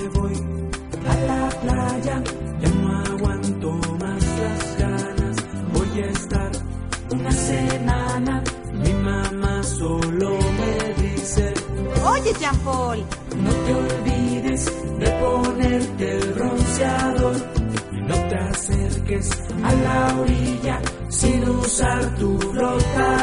me voy a la playa, ya no aguanto más las ganas. Voy a estar una semana, mi mamá solo me dice: Oye, Jean-Paul, no te olvides de ponerte el bronceador y no te acerques a la orilla sin usar tu flotador.